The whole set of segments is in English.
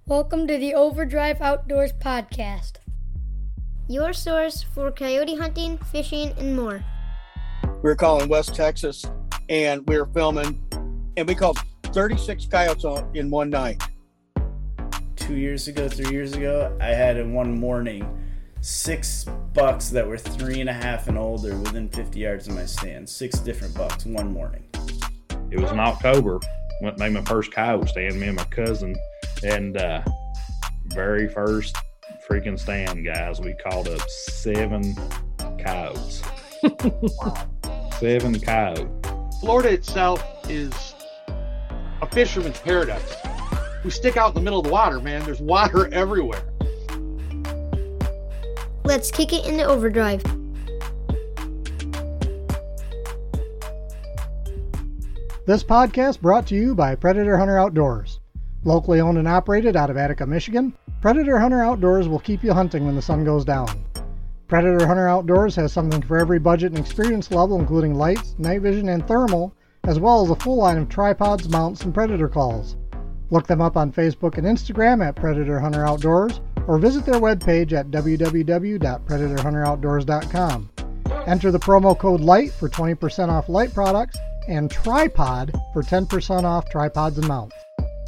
Welcome to the Overdrive Outdoors podcast, your source for coyote hunting, fishing, and more. We were calling West Texas, and we were filming, and we called 36 coyotes in one night. 3 years ago, I had in one morning 6 bucks that were 3.5 and older within 50 yards of my stand. 6 different bucks one morning. It was in October. Went and made my first coyote stand, me and my cousin. And very first freaking stand, guys, we called up 7 coyotes. 7 coyotes. Florida itself is a fisherman's paradise. We stick out in the middle of the water, man. There's water everywhere. Let's kick it into overdrive. This podcast brought to you by Predator Hunter Outdoors. Locally owned and operated out of Attica, Michigan, Predator Hunter Outdoors will keep you hunting when the sun goes down. Predator Hunter Outdoors has something for every budget and experience level, including lights, night vision, and thermal, as well as a full line of tripods, mounts, and predator calls. Look them up on Facebook and Instagram at Predator Hunter Outdoors, or visit their webpage at www.predatorhunteroutdoors.com. Enter the promo code LIGHT for 20% off light products, and TRIPOD for 10% off tripods and mounts.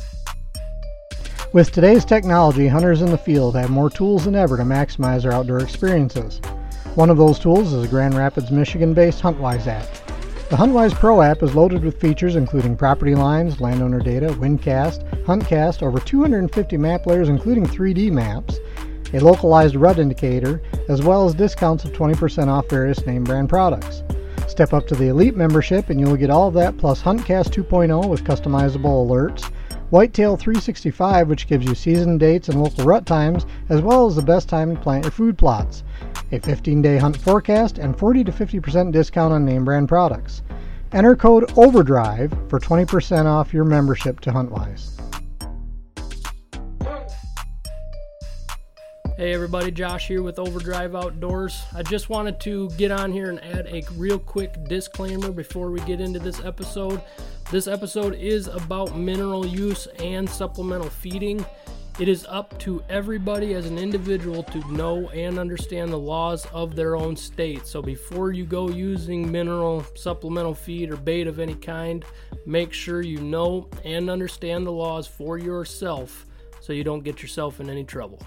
With today's technology, hunters in the field have more tools than ever to maximize their outdoor experiences. One of those tools is the Grand Rapids, Michigan-based HuntWise app. The HuntWise Pro app is loaded with features including property lines, landowner data, windcast, huntcast, over 250 map layers including 3D maps, a localized rut indicator, as well as discounts of 20% off various name brand products. Step up to the Elite membership and you will get all of that plus HuntCast 2.0 with customizable alerts, Whitetail 365, which gives you season dates and local rut times, as well as the best time to plant your food plots, a 15-day hunt forecast, and 40 to 50% discount on name brand products. Enter code OVERDRIVE for 20% off your membership to HuntWise. Hey everybody, Josh here with Overdrive Outdoors. I just wanted to get on here and add a real quick disclaimer before we get into this episode. This episode is about mineral use and supplemental feeding. It is up to everybody as an individual to know and understand the laws of their own state. So before you go using mineral supplemental feed or bait of any kind, make sure you know and understand the laws for yourself so you don't get yourself in any trouble.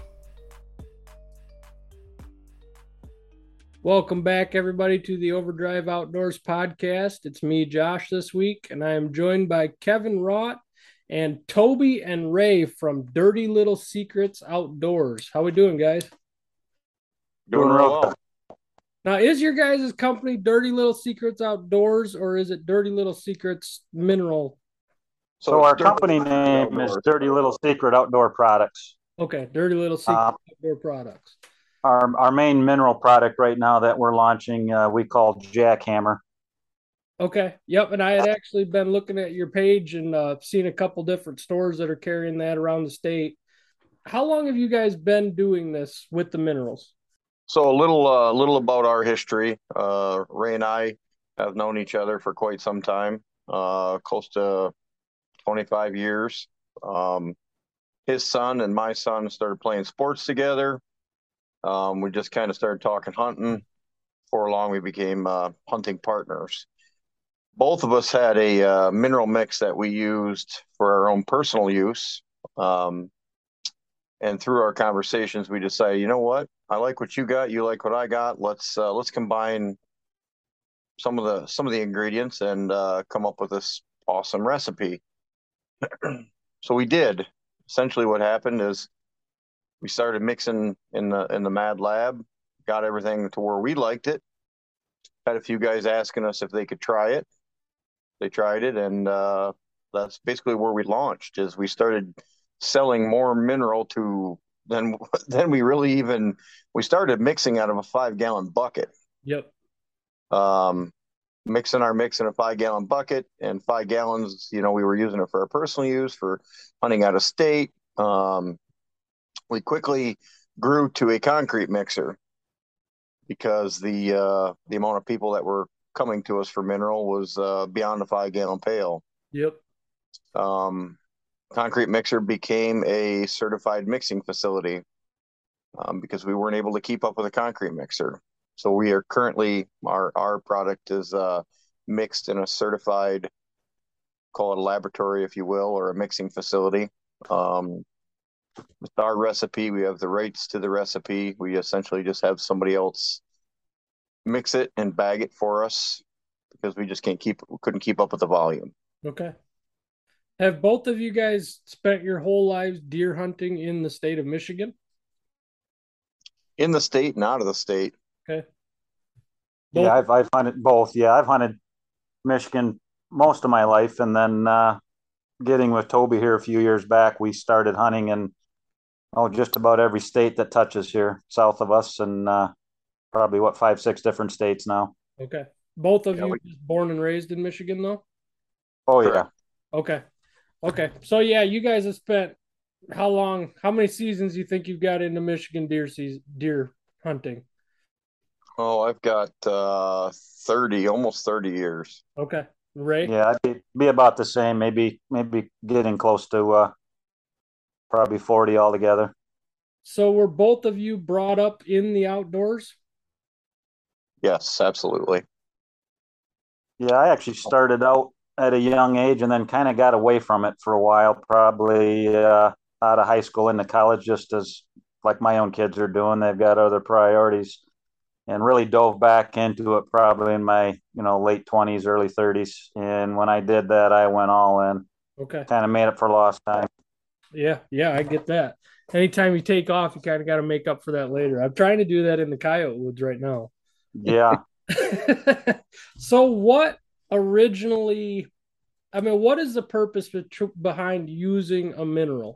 Welcome back, everybody, to the Overdrive Outdoors podcast. It's me, Josh, this week, and I am joined by Kevin Rott and Toby and Ray from Dirty Little Secrets Outdoors. How we doing, guys? Doing real well. Now, is your guys' company Dirty Little Secrets Outdoors, or is it Dirty Little Secrets Mineral? So our company name is Dirty Little Secret Outdoor Products. Okay, Dirty Little Secret Outdoor Products. Our main mineral product right now that we're launching, we call Jackhammer. Okay. Yep. And I had actually been looking at your page and seen a couple different stores that are carrying that around the state. How long have you guys been doing this with the minerals? So a little about our history. Ray and I have known each other for quite some time, close to 25 years. His son and my son started playing sports together. We just kind of started talking hunting. Before long, we became hunting partners. Both of us had a mineral mix that we used for our own personal use. And through our conversations, we decided, you know what? I like what you got. You like what I got. Let's combine some of the ingredients and come up with this awesome recipe. So we did. Essentially, what happened is we started mixing in the Mad Lab, got everything to where we liked it. Had a few guys asking us if they could try it. They tried it, and that's basically where we launched. Is we started selling more mineral than we really even. We started mixing out of a 5-gallon bucket. Yep. Mixing our mix in a 5-gallon bucket, and 5 gallons. We were using it for our personal use, for hunting out of state. We quickly grew to a concrete mixer because the amount of people that were coming to us for mineral was beyond the 5-gallon pail. Yep. Concrete Mixer became a certified mixing facility because we weren't able to keep up with a concrete mixer. So we are currently, our product is mixed in a certified, call it a laboratory, if you will, or a mixing facility. With our recipe, we have the rights to the recipe. We essentially just have somebody else mix it and bag it for us because we just couldn't keep up with the volume. Okay. Have both of you guys spent your whole lives deer hunting in the state of Michigan? In the state and out of the state. Okay. Both? Yeah, I've hunted both. Yeah, I've hunted Michigan most of my life, and then getting with Toby here a few years back, we started hunting in just about every state that touches here south of us, and probably 5, 6 different states now. Okay. Both of you born and raised in Michigan, though? Oh, yeah. Okay. So, yeah, you guys have spent how many seasons do you think you've got into Michigan deer hunting? Oh, I've got 30, almost 30 years. Okay. Ray? Yeah, I'd be about the same, maybe getting close to probably 40 altogether. So were both of you brought up in the outdoors? Yes, absolutely. Yeah, I actually started out at a young age and then kind of got away from it for a while, probably out of high school into college, just as like my own kids are doing. They've got other priorities, and really dove back into it probably in my late 20s, early 30s. And when I did that, I went all in. Okay. Kind of made up for lost time. Yeah, I get that. Anytime you take off, you kind of got to make up for that later. I'm trying to do that in the coyote woods right now. Yeah. So what is the purpose behind using a mineral?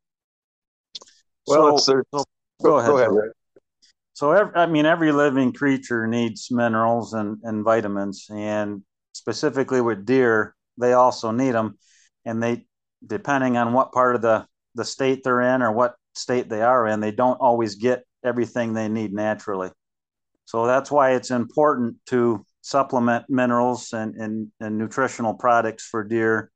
Well, go ahead. So every living creature needs minerals and vitamins, and specifically with deer, they also need them. And they, depending on what part of the state they're in or what state they are in, they don't always get everything they need naturally. So that's why it's important to supplement minerals and nutritional products for deer,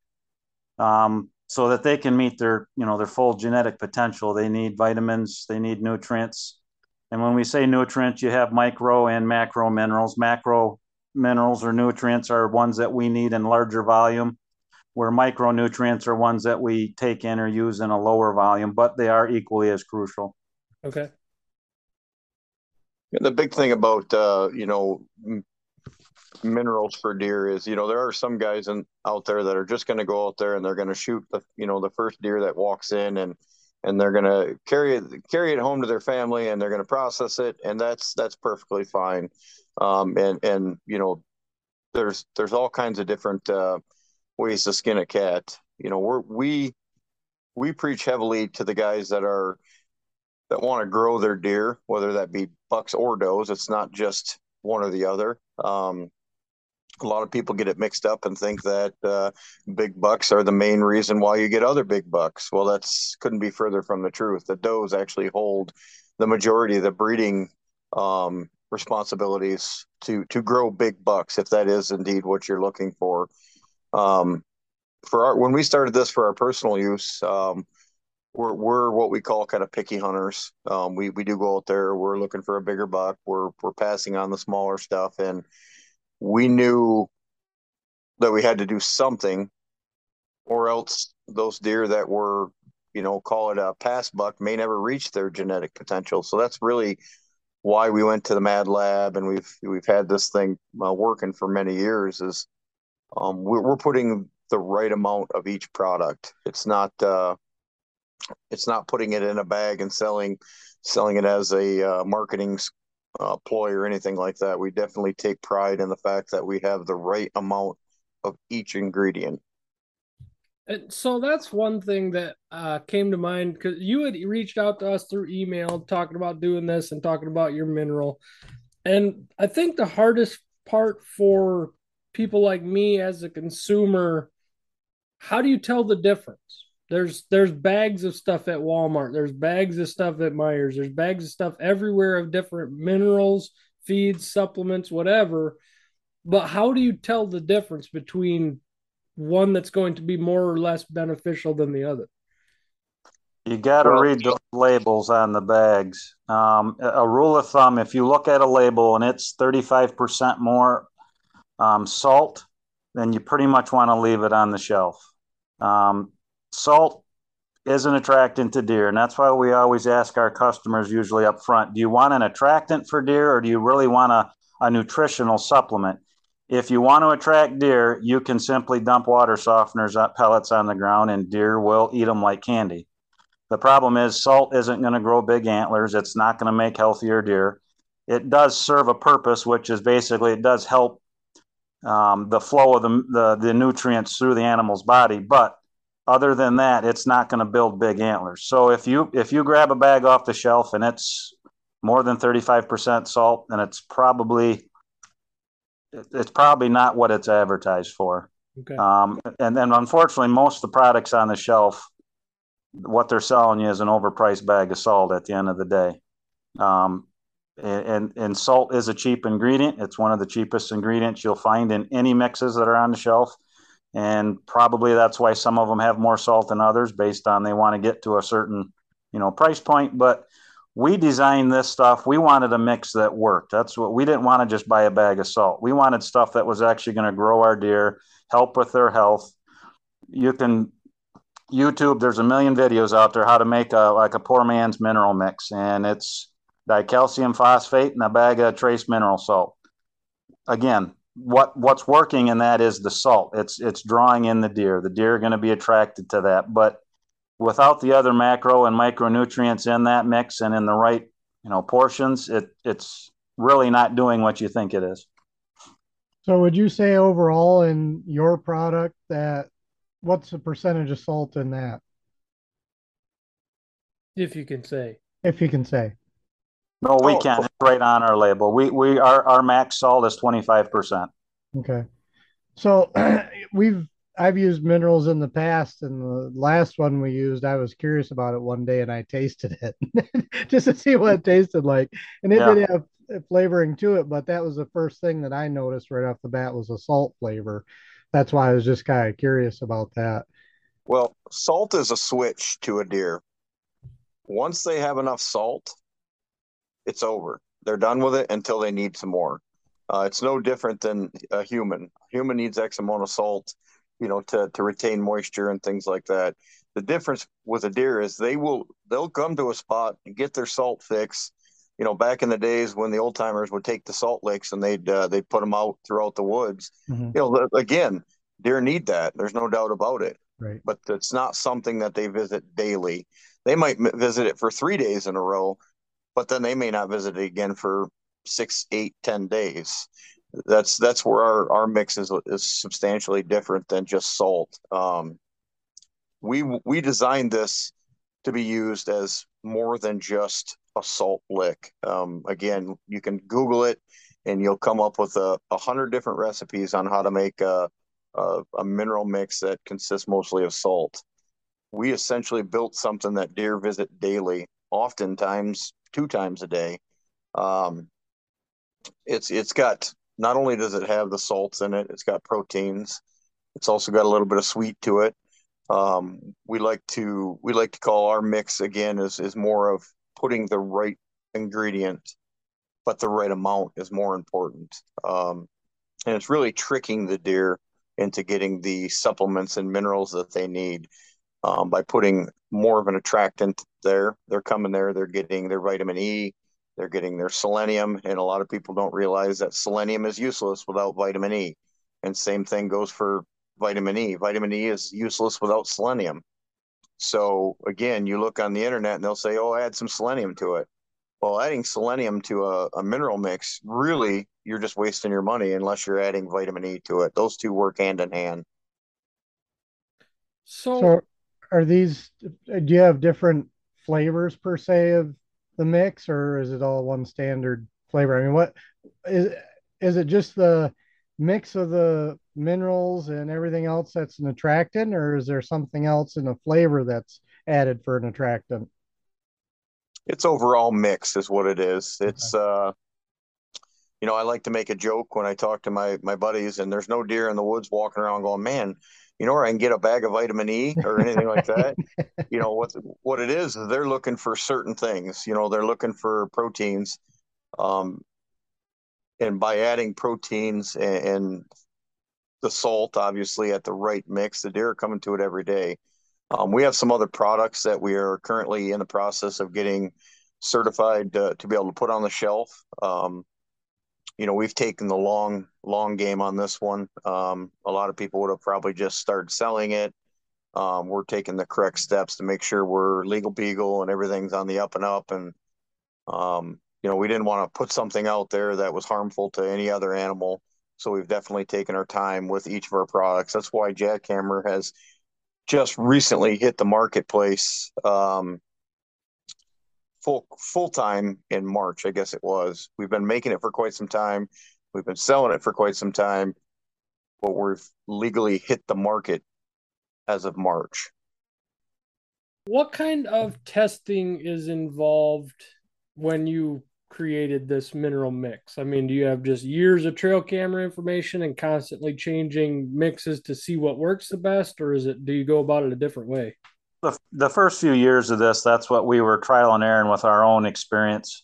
so that they can meet their full genetic potential. They need vitamins, they need nutrients. And when we say nutrients, you have micro and macro minerals. Macro minerals or nutrients are ones that we need in larger volume, where micronutrients are ones that we take in or use in a lower volume, but they are equally as crucial. Okay. The big thing about minerals for deer is there are some guys out there that are just going to go out there and they're going to shoot the first deer that walks in, and they're going to carry it home to their family, and they're going to process it, and that's perfectly fine. There's all kinds of different ways to skin a cat. We preach heavily to the guys that want to grow their deer, whether that be bucks or does. It's not just one or the other. A lot of people get it mixed up and think that big bucks are the main reason why you get other big bucks. Well, couldn't be further from the truth. The does actually hold the majority of the breeding responsibilities to grow big bucks, if that is indeed what you're looking for. When we started this for our personal use, we're what we call kind of picky hunters. We do go out there. We're looking for a bigger buck. We're passing on the smaller stuff, and we knew that we had to do something, or else those deer that were, call it a pass buck, may never reach their genetic potential. So that's really why we went to the Mad Lab, and we've had this thing working for many years. Is we're putting the right amount of each product. It's not putting it in a bag and selling it as a marketing ploy or anything like that. We definitely take pride in the fact that we have the right amount of each ingredient. And so that's one thing that came to mind, because you had reached out to us through email talking about doing this and talking about your mineral. And I think the hardest part for people like me as a consumer, how do you tell the difference? There's bags of stuff at Walmart. There's bags of stuff at Meijer's. There's bags of stuff everywhere of different minerals, feeds, supplements, whatever. But how do you tell the difference between one that's going to be more or less beneficial than the other? You got to Well, read those labels on the bags. A rule of thumb, if you look at a label and it's 35% more salt, then you pretty much want to leave it on the shelf. Salt is an attractant to deer, and that's why we always ask our customers usually up front, do you want an attractant for deer or do you really want a nutritional supplement? If you want to attract deer, you can simply dump water softeners pellets on the ground and deer will eat them like candy. The problem is salt isn't going to grow big antlers. It's not going to make healthier deer. It does serve a purpose, which is basically it does help the flow of the nutrients through the animal's body. But other than that, it's not going to build big antlers. So if you grab a bag off the shelf and it's more than 35% salt, then it's probably not what it's advertised for. Okay. And then unfortunately, most of the products on the shelf, what they're selling you is an overpriced bag of salt at the end of the day. And salt is a cheap ingredient. It's one of the cheapest ingredients you'll find in any mixes that are on the shelf. And probably that's why some of them have more salt than others based on they want to get to a certain, price point. But we designed this stuff. We wanted a mix that worked. That's what we didn't want to just buy a bag of salt. We wanted stuff that was actually going to grow our deer, help with their health. You can YouTube, there's a million videos out there how to make a poor man's mineral mix, and it's dicalcium phosphate and a bag of trace mineral salt. Again, what's working in that is the salt. It's drawing in the deer. The deer are going to be attracted to that. But without the other macro and micronutrients in that mix and in the right portions, it's really not doing what you think it is. So would you say overall in your product that what's the percentage of salt in that? If you can say. If you can say. No, we can't. It's right on our label. Our max salt is 25%. Okay. So I've used minerals in the past, and the last one we used, I was curious about it one day and I tasted it just to see what it tasted like. And it did have flavoring to it, but that was the first thing that I noticed right off the bat was a salt flavor. That's why I was just kind of curious about that. Well, salt is a switch to a deer. Once they have enough salt, it's over. They're done with it until they need some more. It's no different than a human. A human needs X amount of salt, to retain moisture and things like that. The difference with a deer is they'll come to a spot and get their salt fix. Back in the days when the old timers would take the salt licks and they'd put them out throughout the woods. Mm-hmm. Again, deer need that. There's no doubt about it. Right. But it's not something that they visit daily. They might visit it for 3 days in a row, but then they may not visit it again for 6, 8, 10 days. That's where our mix is substantially different than just salt. We designed this to be used as more than just a salt lick. Again, you can Google it and you'll come up with 100 different recipes on how to make a mineral mix that consists mostly of salt. We essentially built something that deer visit daily, oftentimes 2 times a day. It's got, not only does it have the salts in it, it's got proteins. It's also got a little bit of sweet to it. We like to call our mix again is more of putting the right ingredient, but the right amount is more important. And it's really tricking the deer into getting the supplements and minerals that they need by putting more of an attractant there. They're coming there, they're getting their vitamin E, they're getting their selenium, and a lot of people don't realize that selenium is useless without vitamin E. And same thing goes for vitamin E. Vitamin E is useless without selenium. So again, you look on the internet and they'll say, oh, add some selenium to it. Well, adding selenium to a mineral mix, really, you're just wasting your money unless you're adding vitamin E to it. Those two work hand in hand. So are these, do you have different flavors per se of the mix, or is it all one standard flavor? I mean, what is it just the mix of the minerals and everything else that's an attractant, or is there something else in the flavor that's added for an attractant? It's overall mix is what it is. It's, I like to make a joke when I talk to my buddies, and there's no deer in the woods walking around going, man, or I can get a bag of vitamin E or anything like that. What it is they're looking for certain things. They're looking for proteins. And by adding proteins and the salt, obviously, at the right mix, the deer are coming to it every day. We have some other products that we are currently in the process of getting certified to be able to put on the shelf. We've taken the long game on this one. A lot of people would have probably just started selling it. We're taking the correct steps to make sure we're legal beagle and everything's on the up and up. And, we didn't want to put something out there that was harmful to any other animal. So we've definitely taken our time with each of our products. That's why Jackhammer has just recently hit the marketplace full time in March, I guess it was. We've been making it for quite some time. We've been selling it for quite some time, but we've legally hit the market as of March. What kind of testing is involved when you created this mineral mix? I mean, do you have just years of trail camera information and constantly changing mixes to see what works the best, or do you go about it a different way? The first few years of this, that's what we were trial and error with our own experience.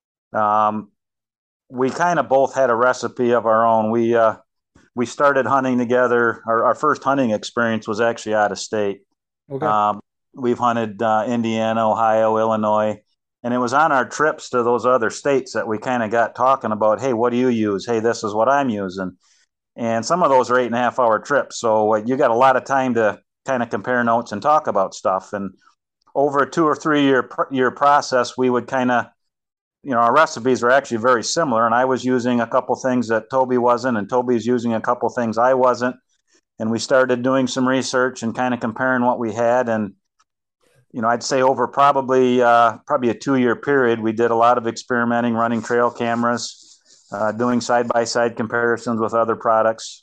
We kind of both had a recipe of our own. We started hunting together. Our first hunting experience was actually out of state. Okay. We've hunted Indiana, Ohio, Illinois, and it was on our trips to those other states that we kind of got talking about, hey, what do you use? Hey, this is what I'm using. And some of those are 8.5-hour trips. So you got a lot of time to kind of compare notes and talk about stuff. And over a 2 or 3 year process, we would kind of, our recipes are actually very similar. And I was using a couple things that Toby wasn't, and Toby's using a couple things I wasn't. And we started doing some research and kind of comparing what we had. And, I'd say over probably a 2-year period, we did a lot of experimenting, running trail cameras, doing side-by-side comparisons with other products.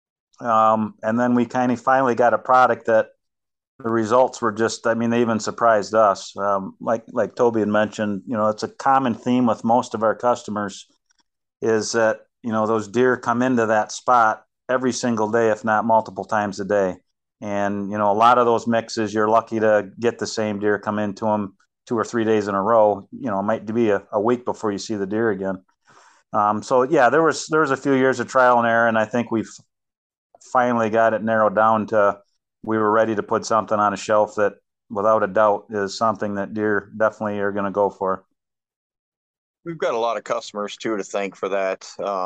And then we kind of finally got a product that the results were just, they even surprised us. Like Toby had mentioned, it's a common theme with most of our customers is that, those deer come into that spot every single day, if not multiple times a day. And, a lot of those mixes, you're lucky to get the same deer come into them 2 or 3 days in a row. It might be a week before you see the deer again. So yeah, there was a few years of trial and error, and I think we've finally got it narrowed down to we were ready to put something on a shelf that without a doubt is something that deer definitely are going to go for. We've got a lot of customers too to thank for that.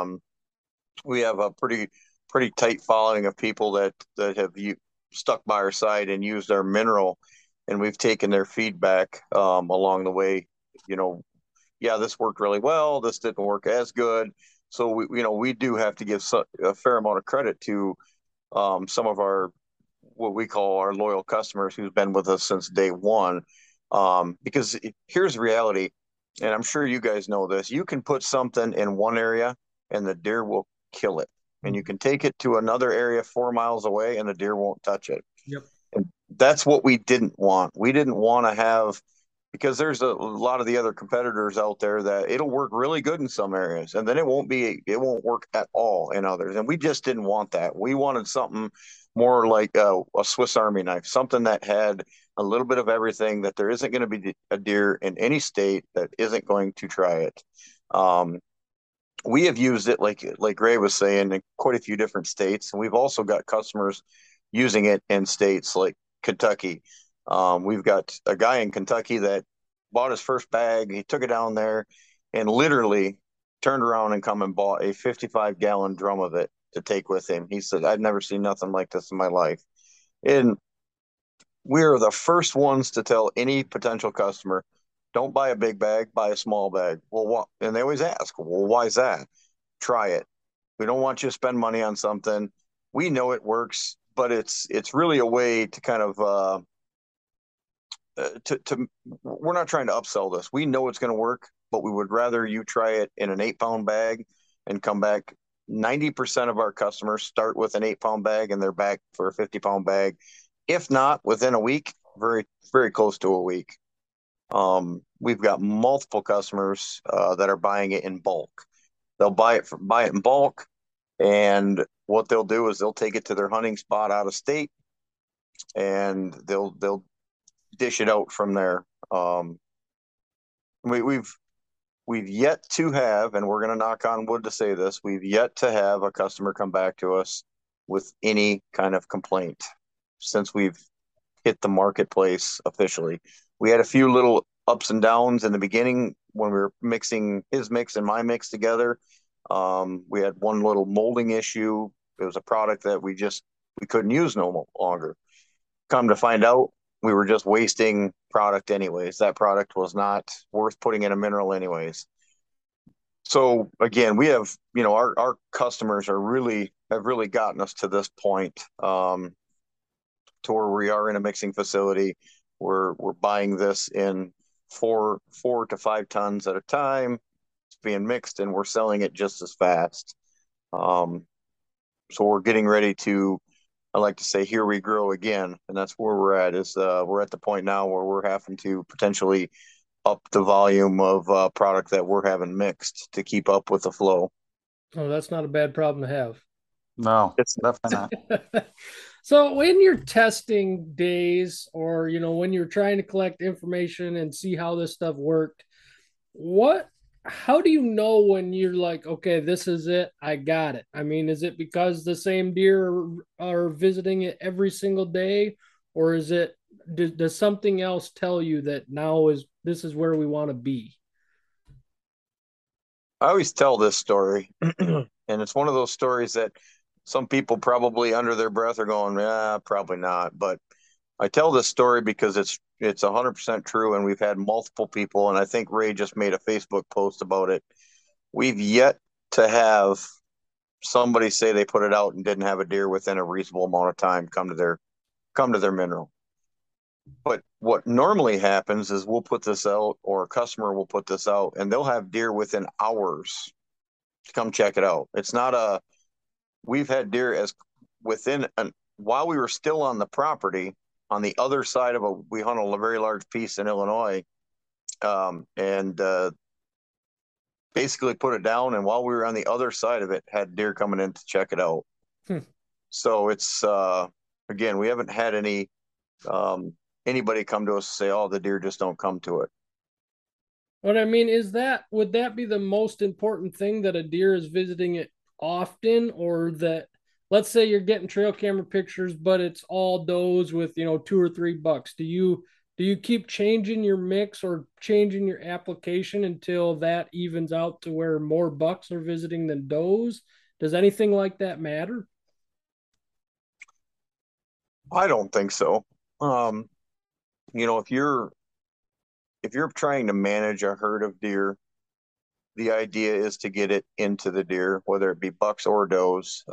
We have a pretty tight following of people that have stuck by our side and used our mineral, and we've taken their feedback along the way. Yeah, this worked really well. This didn't work as good. So we do have to give a fair amount of credit to some of our what we call our loyal customers who's been with us since day one. Because here's the reality, and I'm sure you guys know this: you can put something in one area and the deer will kill it, and you can take it to another area 4 miles away and the deer won't touch it. Yep. And that's what we didn't want. We didn't want to have. Because there's a lot of the other competitors out there that it'll work really good in some areas, and then it won't work at all in others. And we just didn't want that. We wanted something more like a Swiss Army knife, something that had a little bit of everything, that there isn't going to be a deer in any state that isn't going to try it. We have used it, like Ray was saying, in quite a few different states. And we've also got customers using it in states like Kentucky. We've got a guy in Kentucky that bought his first bag. He took it down there and literally turned around and come and bought a 55-gallon drum of it to take with him. He said, I've never seen nothing like this in my life. And we're the first ones to tell any potential customer, don't buy a big bag, buy a small bag. Well, what? And they always ask, well, why is that? Try it. We don't want you to spend money on something. We know it works, but it's really a way to kind of we're not trying to upsell this. We know it's going to work, but we would rather you try it in an 8-pound bag and come back. 90% of our customers start with an 8-pound bag and they're back for a 50-pound bag. If not within a week, very, very close to a week. We've got multiple customers that are buying it in bulk. They'll buy it in bulk, and what they'll do is they'll take it to their hunting spot out of state, and they'll dish it out from there. We've yet to have, and we're going to knock on wood to say this, we've yet to have a customer come back to us with any kind of complaint since we've hit the marketplace officially. We had a few little ups and downs in the beginning when we were mixing his mix and my mix together. We had one little molding issue. It was a product that we couldn't use no longer. Come to find out, we were just wasting product anyways. That product was not worth putting in a mineral anyways. So again, we have, our customers have really gotten us to this point, to where we are in a mixing facility. We're buying this in 4 to 5 tons at a time. It's being mixed and we're selling it just as fast. So we're getting ready to, I like to say, here we grow again. And that's where we're at, is we're at the point now where we're having to potentially up the volume of product that we're having mixed to keep up with the flow. Oh, that's not a bad problem to have. No, it's definitely not. So in your testing days, or, when you're trying to collect information and see how this stuff worked, how do you know when you're like, okay, this is it, I got it? I mean, is it because the same deer are visiting it every single day, or is it, does something else tell you that this is where we want to be? I always tell this story, and it's one of those stories that some people probably under their breath are going, probably not. But I tell this story because it's 100% true, and we've had multiple people, and I think Ray just made a Facebook post about it. We've yet to have somebody say they put it out and didn't have a deer within a reasonable amount of time come to their mineral. But what normally happens is we'll put this out, or a customer will put this out, and they'll have deer within hours to come check it out. It's not we've had deer while we were still on the property, on the other side of we hunt a very large piece in Illinois, and basically put it down. And while we were on the other side of it, had deer coming in to check it out. So it's, again, we haven't had anybody come to us and say, oh, the deer just don't come to it. What I mean is would that be the most important thing, that a deer is visiting it often, or that, let's say you're getting trail camera pictures, but it's all does with, 2 or 3 bucks. Do you keep changing your mix or changing your application until that evens out to where more bucks are visiting than does? Does anything like that matter? I don't think so. If you're trying to manage a herd of deer, the idea is to get it into the deer, whether it be bucks or does.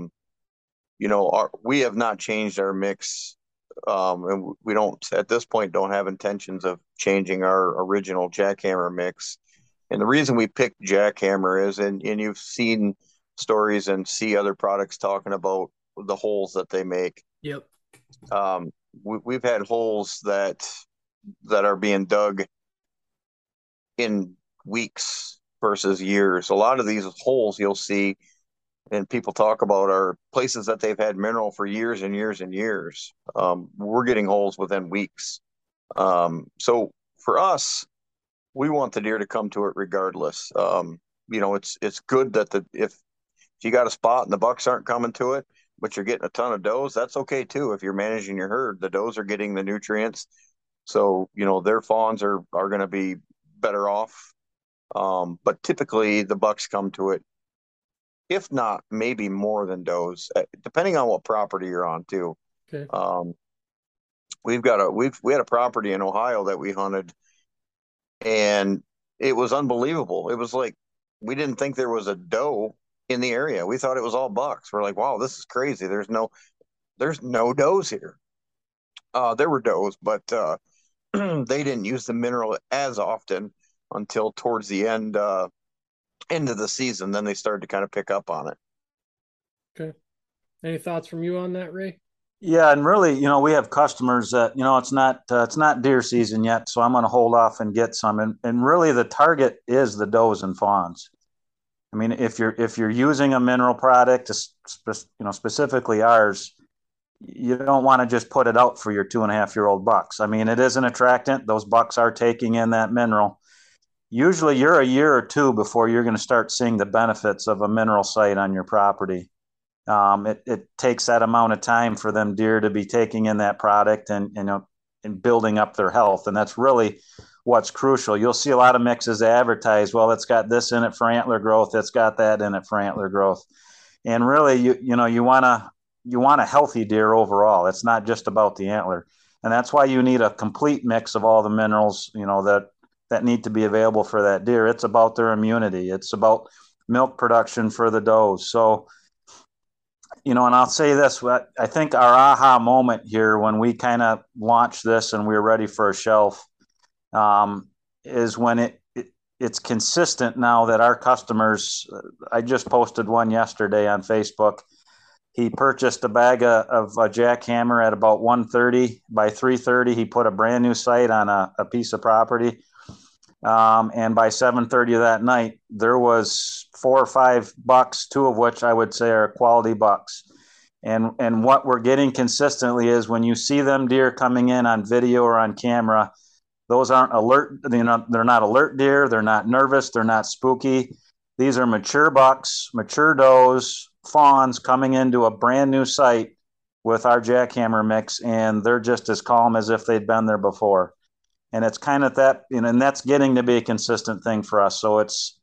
We have not changed our mix, and we don't, at this point, don't have intentions of changing our original jackhammer mix. And the reason we picked jackhammer is, and you've seen stories and see other products talking about the holes that they make. Yep. We've had holes that are being dug in weeks versus years. A lot of these holes you'll see, and people talk about, are places that they've had mineral for years and years and years. We're getting holes within weeks. So for us, we want the deer to come to it regardless. It's good that if you got a spot and the bucks aren't coming to it, but you're getting a ton of does, that's okay too. If you're managing your herd, the does are getting the nutrients. So, their fawns are going to be better off. But typically the bucks come to it, if not maybe more than does, depending on what property you're on too. Okay. We had a property in Ohio that we hunted, and it was unbelievable. It was like, we didn't think there was a doe in the area. We thought it was all bucks. We're like, wow, this is crazy. There's no does here. There were does, but they didn't use the mineral as often until towards the end of the season. Then they started to kind of pick up on it. Okay. Any thoughts from you on that, Ray? Yeah, and really, we have customers that, it's not deer season yet, so I'm going to hold off and get some. And really, the target is the does and fawns. I mean, if you're using a mineral product, specifically ours, you don't want to just put it out for your 2.5-year-old bucks. I mean, it is an attractant. Those bucks are taking in that mineral. Usually you're a year or two before you're going to start seeing the benefits of a mineral site on your property. It takes that amount of time for them deer to be taking in that product and building up their health. And that's really what's crucial. You'll see a lot of mixes advertised. Well, it's got this in it for antler growth. It's got that in it for antler growth. And really, you want a healthy deer overall. It's not just about the antler. And that's why you need a complete mix of all the minerals, that need to be available for that deer. It's about their immunity. It's about milk production for the does. So, and I'll say this, I think our aha moment here when we kind of launched this and we were ready for a shelf is when it's consistent now that our customers, I just posted one yesterday on Facebook. He purchased a bag of jackhammer at about 1:30. By 3:30, he put a brand new site on a piece of property. And by 7:30 of that night, there was 4 or 5 bucks, 2 of which I would say are quality bucks. And what we're getting consistently is when you see them deer coming in on video or on camera, those aren't alert. They're not alert deer. They're not nervous. They're not spooky. These are mature bucks, mature does, fawns coming into a brand new site with our jackhammer mix, and they're just as calm as if they'd been there before. And it's kind of that, and that's getting to be a consistent thing for us. So it's,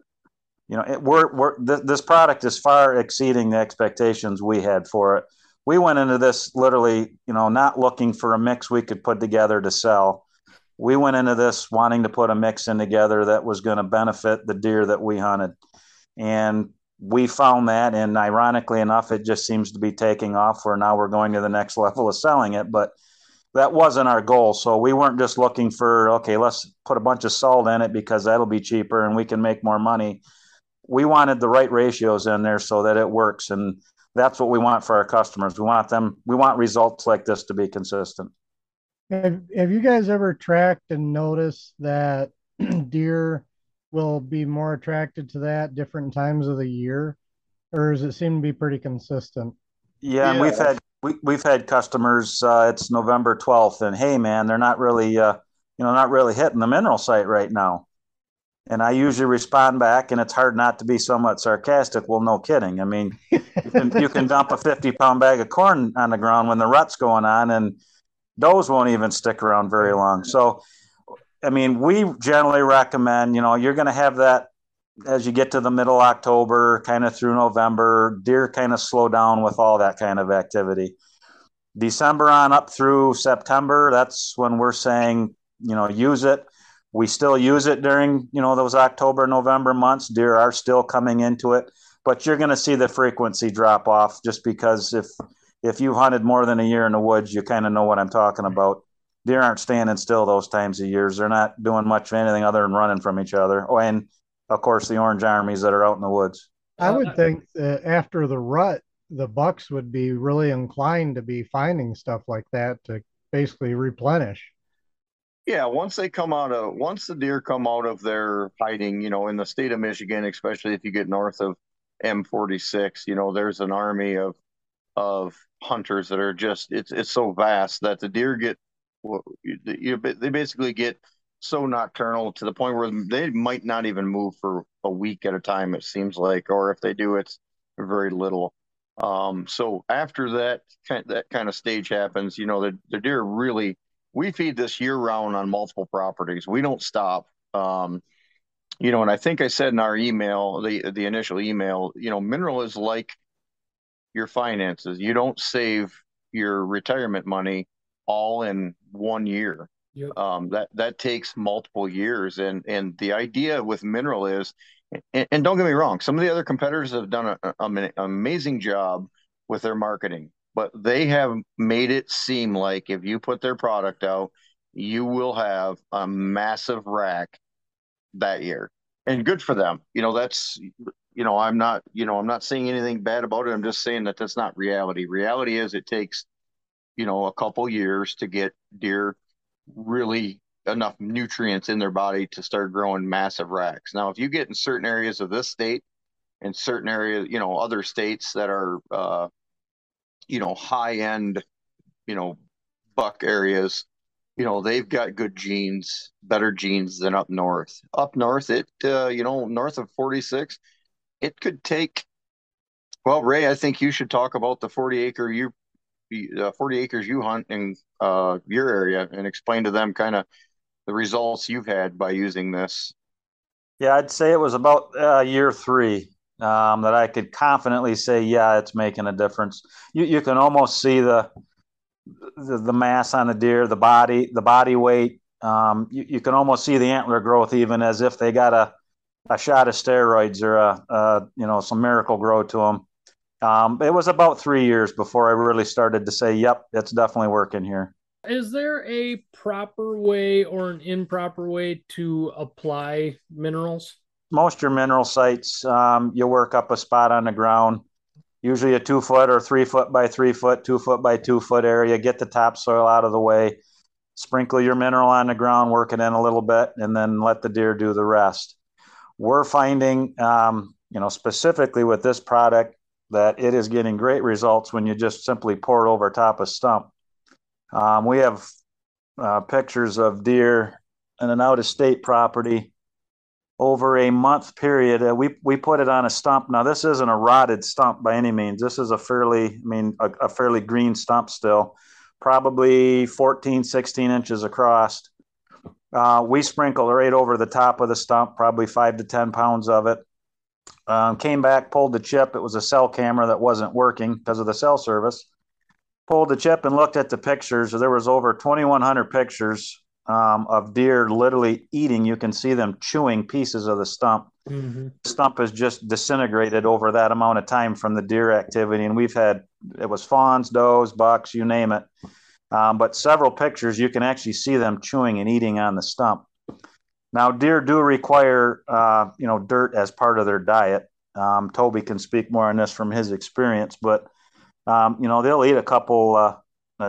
this product is far exceeding the expectations we had for it. We went into this literally, not looking for a mix we could put together to sell. We went into this wanting to put a mix in together that was going to benefit the deer that we hunted. And we found that, and ironically enough, it just seems to be taking off where now we're going to the next level of selling it. But that wasn't our goal. So we weren't just looking for, okay, let's put a bunch of salt in it because that'll be cheaper and we can make more money. We wanted the right ratios in there so that it works. And that's what we want for our customers. We want results like this to be consistent. Have you guys ever tracked and noticed that deer will be more attracted to that different times of the year? Or does it seem to be pretty consistent? Yeah. And we've had customers, it's November 12th, and hey man, they're not really hitting the mineral site right now. And I usually respond back, and it's hard not to be somewhat sarcastic. Well, no kidding. I mean, you can dump a 50-pound bag of corn on the ground when the rut's going on, and those won't even stick around very long. So, I mean, we generally recommend, you're going to have that as you get to the middle of October, kind of through November, deer kind of slow down with all that kind of activity. December on up through September, that's when we're saying, use it. We still use it during, those October, November months. Deer are still coming into it, but you're going to see the frequency drop off just because if you hunted more than a year in the woods, you kind of know what I'm talking about. Deer aren't standing still those times of years. They're not doing much of anything other than running from each other. Oh, and of course, the orange armies that are out in the woods. I would think that after the rut, the bucks would be really inclined to be finding stuff like that to basically replenish. Yeah, once the deer come out of their hiding, in the state of Michigan, especially if you get north of M46, there's an army of hunters that are just it's so vast that the deer they basically get so nocturnal to the point where they might not even move for a week at a time, it seems like, or if they do, it's very little. So after that kind of stage happens, the deer really, we feed this year round on multiple properties. We don't stop. And I think I said in our email, the initial email, mineral is like your finances. You don't save your retirement money all in 1 year. Yep. That takes multiple years. And the idea with mineral is, and don't get me wrong, some of the other competitors have done an amazing job with their marketing, but they have made it seem like if you put their product out, you will have a massive rack that year. And good for them. That's, I'm not saying anything bad about it. I'm just saying that that's not reality. Reality is it takes, a couple years to get deer really enough nutrients in their body to start growing massive racks. Now, if you get in certain areas of this state in certain areas, other states that are, high end, buck areas, they've got good genes, better genes than up north. Up north, north of 46, it could take, well, Ray, I think you should talk about the 40 acres you hunt in your area and explain to them kind of the results you've had by using this. Yeah, I'd say it was about year 3 that I could confidently say, yeah, it's making a difference. You can almost see the mass on the deer, the body weight. You can almost see the antler growth, even as if they got a shot of steroids or some miracle grow to them. It was about 3 years before I really started to say, yep, it's definitely working here. Is there a proper way or an improper way to apply minerals? Most of your mineral sites, you work up a spot on the ground, usually a 2 foot or 3 foot by 3 foot, 2 foot by 2 foot area. Get the topsoil out of the way, sprinkle your mineral on the ground, work it in a little bit, and then let the deer do the rest. We're finding, specifically with this product, that it is getting great results when you just simply pour it over top a stump. We have pictures of deer in an out-of-state property over a month period. We put it on a stump. Now, this isn't a rotted stump by any means. This is a fairly green stump still, probably 14, 16 inches across. We sprinkled right over the top of the stump, probably 5 to 10 pounds of it. Came back, pulled the chip. It was a cell camera that wasn't working because of the cell service. Pulled the chip and looked at the pictures. There was over 2,100 pictures of deer literally eating. You can see them chewing pieces of the stump. Mm-hmm. The stump is just disintegrated over that amount of time from the deer activity. And it was fawns, does, bucks, you name it. But several pictures, you can actually see them chewing and eating on the stump. Now, deer do require, dirt as part of their diet. Toby can speak more on this from his experience, but, they'll eat a couple,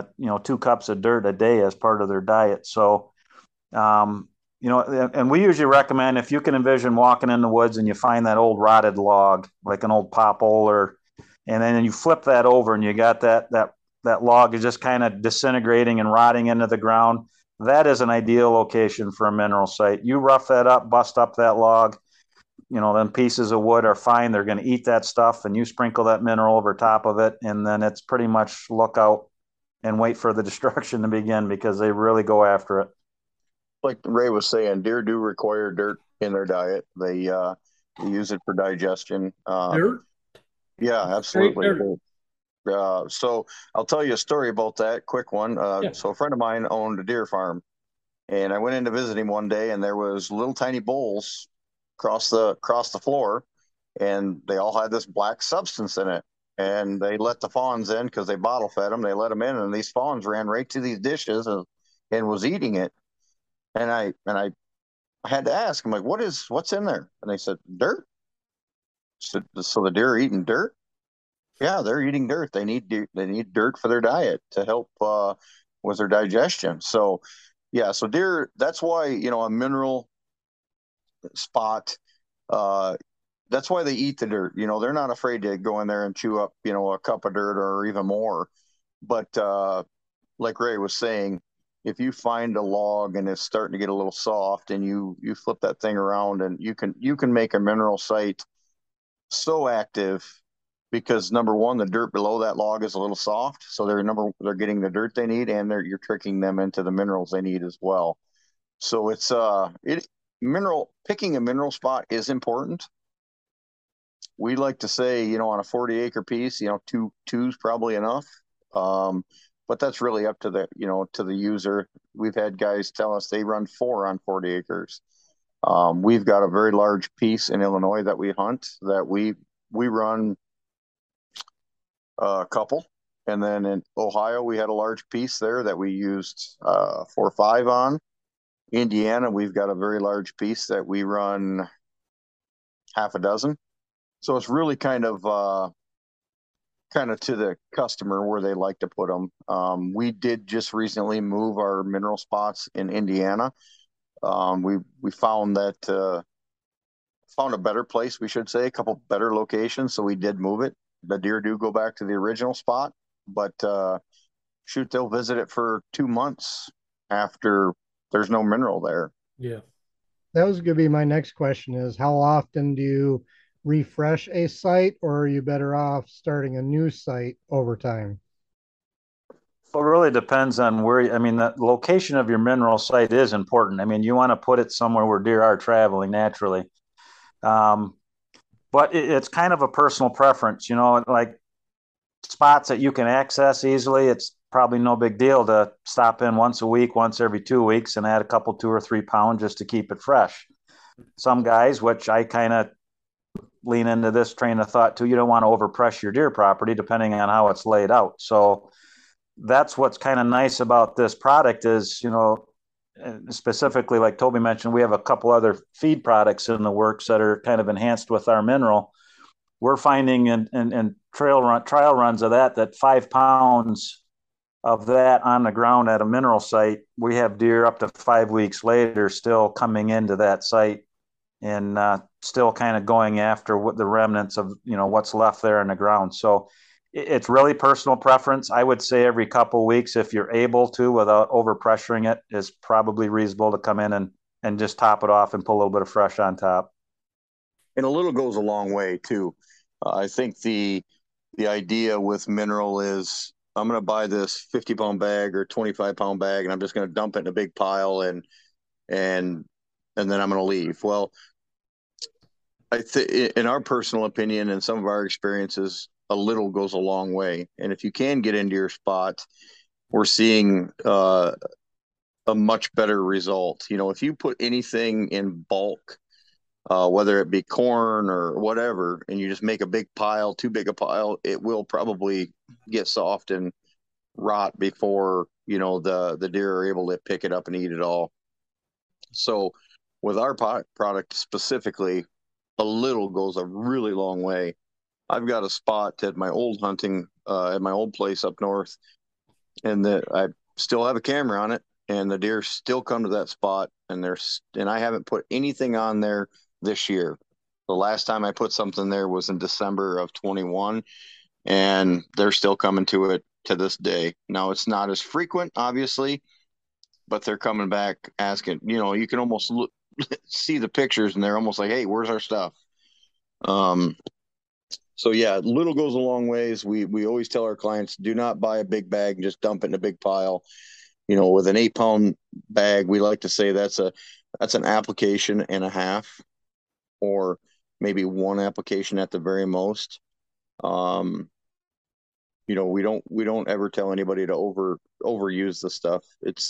2 cups of dirt a day as part of their diet. So, and we usually recommend, if you can envision walking in the woods and you find that old rotted log, like an old popole, and then you flip that over and you got that log is just kind of disintegrating and rotting into the ground. That is an ideal location for a mineral site. You rough that up, bust up that log, then pieces of wood are fine. They're going to eat that stuff, and you sprinkle that mineral over top of it, and then it's pretty much look out and wait for the destruction to begin, because they really go after it. Like Ray was saying, deer do require dirt in their diet. They use it for digestion. Dirt? Yeah, absolutely. So I'll tell you a story about that, quick one. So a friend of mine owned a deer farm, and I went in to visit him one day, and there was little tiny bowls across the floor, and they all had this black substance in it. And they let the fawns in because they bottle fed them. They let them in, and these fawns ran right to these dishes and was eating it. And I had to ask, I'm like, what's in there? And they said, dirt. So the deer are eating dirt? Yeah, they're eating dirt. They need dirt for their diet to help with their digestion. So, yeah, so deer, that's why, a mineral spot, that's why they eat the dirt. They're not afraid to go in there and chew up, a cup of dirt or even more. But like Ray was saying, if you find a log and it's starting to get a little soft, and you flip that thing around, and you can make a mineral site so active, because number one, the dirt below that log is a little soft, so they're getting the dirt they need, and you're tricking them into the minerals they need as well. So it's picking a mineral spot is important. We like to say, on a 40-acre piece, two's probably enough. But that's really up to the user. We've had guys tell us they run 4 on 40 acres. We've got a very large piece in Illinois that we hunt, that we run a couple. And then in Ohio, we had a large piece there that we used 4 or 5 on. Indiana, we've got a very large piece that we run half a dozen. So it's really kind of to the customer where they like to put them. We did just recently move our mineral spots in Indiana. We found that found a better place, we should say, a couple better locations. So we did move it. The deer do go back to the original spot, but shoot, they'll visit it for 2 months after there's no mineral there. Yeah. That was going to be my next question is how often do you refresh a site, or are you better off starting a new site over time? Well, it really depends on where, I mean, the location of your mineral site is important. I mean, you want to put it somewhere where deer are traveling naturally. But it's kind of a personal preference, like spots that you can access easily. It's probably no big deal to stop in once a week, once every 2 weeks, and add a couple, 2 or 3 pounds just to keep it fresh. Some guys, which I kind of lean into this train of thought too, you don't want to overpress your deer property depending on how it's laid out. So that's what's kind of nice about this product is, specifically like Toby mentioned, we have a couple other feed products in the works that are kind of enhanced with our mineral. We're finding in trial runs of that 5 pounds of that on the ground at a mineral site, we have deer up to 5 weeks later still coming into that site and still kind of going after what the remnants of what's left there in the ground. So it's really personal preference. I would say every couple of weeks, if you're able to, without overpressuring it, is probably reasonable to come in and just top it off and put a little bit of fresh on top. And a little goes a long way too. I think the idea with mineral is I'm going to buy this 50-pound bag or 25-pound bag, and I'm just going to dump it in a big pile and then I'm going to leave. Well, in our personal opinion and some of our experiences, a little goes a long way. And if you can get into your spot, we're seeing a much better result. If you put anything in bulk, whether it be corn or whatever, and you just make a big pile, too big a pile, it will probably get soft and rot before, the deer are able to pick it up and eat it all. So with our product specifically, a little goes a really long way. I've got a spot at my old hunting, at my old place up north, and I still have a camera on it, and the deer still come to that spot, and I haven't put anything on there this year. The last time I put something there was in December of 21, and they're still coming to it to this day. Now it's not as frequent, obviously, but they're coming back asking, you can almost see the pictures and they're almost like, hey, where's our stuff? So yeah, little goes a long ways. We always tell our clients, do not buy a big bag and just dump it in a big pile. With an 8-pound bag, we like to say that's an application and a half, or maybe one application at the very most. We don't ever tell anybody to overuse the stuff. It's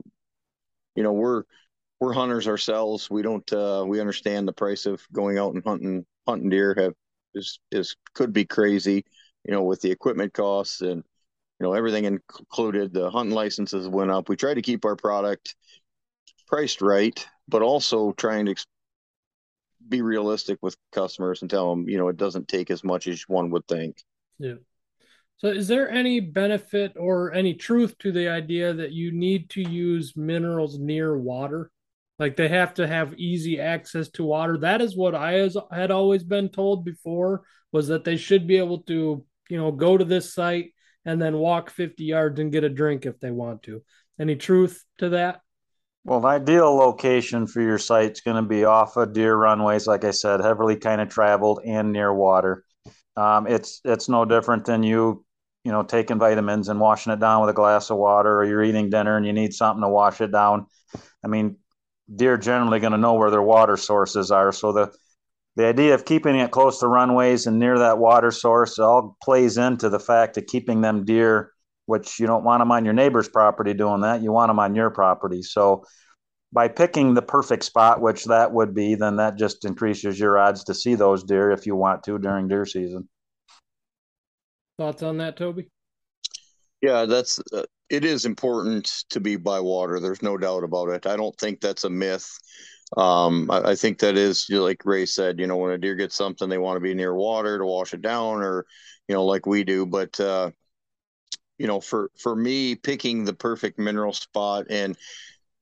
we're hunters ourselves. We don't we understand the price of going out and hunting deer could be crazy, with the equipment costs and everything included. The hunting licenses went up. We try to keep our product priced right, but also trying to be realistic with customers and tell them, it doesn't take as much as one would think. Yeah. So is there any benefit or any truth to the idea that you need to use minerals near water? Like they have to have easy access to water. That is what I had always been told before, was that they should be able to, go to this site and then walk 50 yards and get a drink if they want to. Any truth to that? Well, the ideal location for your site is going to be off of deer runways, like I said, heavily kind of traveled and near water. It's no different than taking vitamins and washing it down with a glass of water, or you're eating dinner and you need something to wash it down. I mean, deer are generally going to know where their water sources are. So the idea of keeping it close to runways and near that water source all plays into the fact of keeping them deer, which you don't want them on your neighbor's property doing that. You want them on your property. So by picking the perfect spot, which that would be, then that just increases your odds to see those deer if you want to during deer season. Thoughts on that, Toby? Yeah, it is important to be by water. There's no doubt about it. I don't think that's a myth. I think that is, like Ray said, when a deer gets something, they want to be near water to wash it down, or, like we do. But, for me, picking the perfect mineral spot, and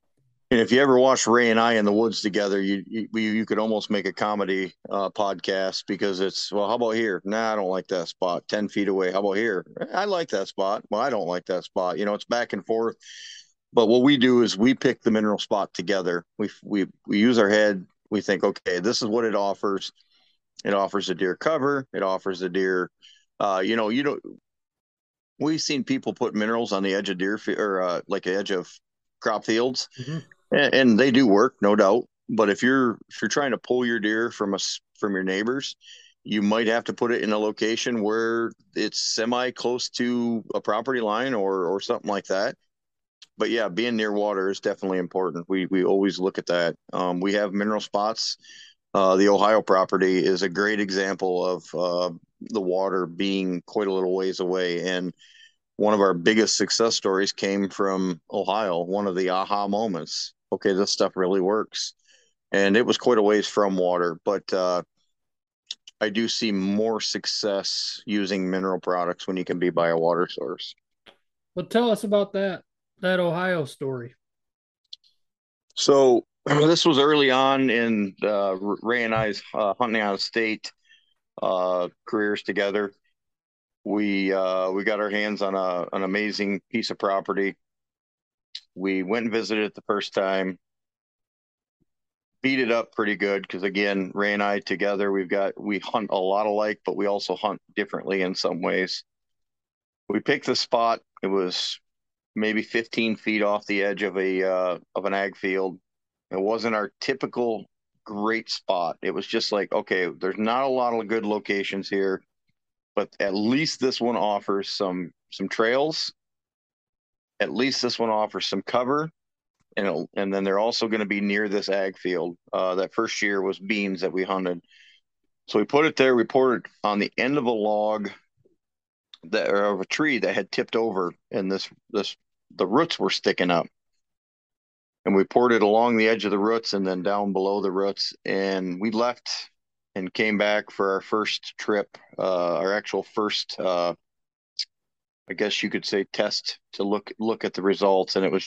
And if you ever watch Ray and I in the woods together, you could almost make a comedy podcast, because it's, well, how about here? Nah, I don't like that spot. 10 feet away. How about here? I like that spot. Well, I don't like that spot. It's back and forth. But what we do is we pick the mineral spot together. We use our head. We think, okay, this is what it offers. It offers a deer cover. It offers a deer. We've seen people put minerals on the edge of deer or like the edge of crop fields, and they do work, no doubt. But if you're trying to pull your deer from your neighbors, you might have to put it in a location where it's semi close to a property line or something like that. But yeah, being near water is definitely important. We always look at that. We have mineral spots. The Ohio property is a great example of the water being quite a little ways away. And one of our biggest success stories came from Ohio, one of the aha moments. Okay, this stuff really works. And it was quite a ways from water, but I do see more success using mineral products when you can be by a water source. Well, tell us about that Ohio story. So this was early on in Ray and I's hunting out of state careers together. We got our hands on an amazing piece of property. We went and visited it the first time, beat it up pretty good, because again, Ray and I together, we hunt a lot alike, but we also hunt differently in some ways. We picked the spot. It was maybe 15 feet off the edge of an ag field. It wasn't our typical great spot. It was just like, okay, there's not a lot of good locations here, but at least this one offers some trails. At least this one offers some cover, and then they're also going to be near this ag field. That first year was beans that we hunted, so we put it there. We poured it on the end of a log of a tree that had tipped over, and the roots were sticking up. And we poured it along the edge of the roots and then down below the roots. And we left and came back for our first trip, our actual first, I guess you could say, test to look at the results. And